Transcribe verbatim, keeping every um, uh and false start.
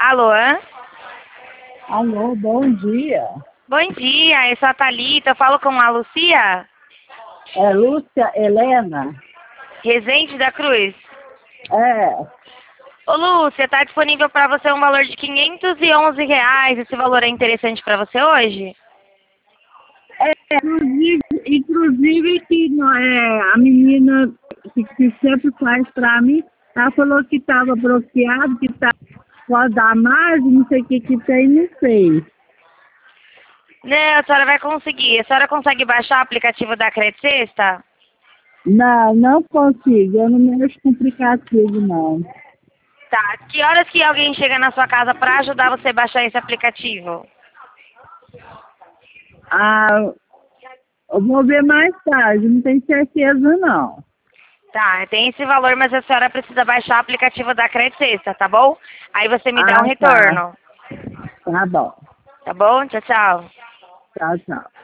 Alô? Alô, bom dia. Bom dia, eu sou a Thalita, eu falo com a Lucia, É Lúcia Helena? Rezende da Cruz. É. Ô Lúcia, tá disponível para você um valor de quinhentos e onze reais, esse valor é interessante para você hoje? É, inclusive, inclusive que não é, a menina que, que sempre faz pra mim, ela falou que estava bloqueado, que tá, pode dar mais, não sei o que que tem, não sei. Não, a senhora vai conseguir. A senhora consegue baixar o aplicativo da Credit Sexta? Não, não consigo, eu não mexo com aplicativo, não. Tá, que horas que alguém chega na sua casa para ajudar você a baixar esse aplicativo? Ah, eu vou ver mais tarde, não tenho certeza, não. Tá, tem esse valor, mas a senhora precisa baixar o aplicativo da Credit Sexta, tá bom? Aí você me dá um Ah, tá. retorno, Tá bom. tá bom? Tchau, tchau. Tchau, tchau.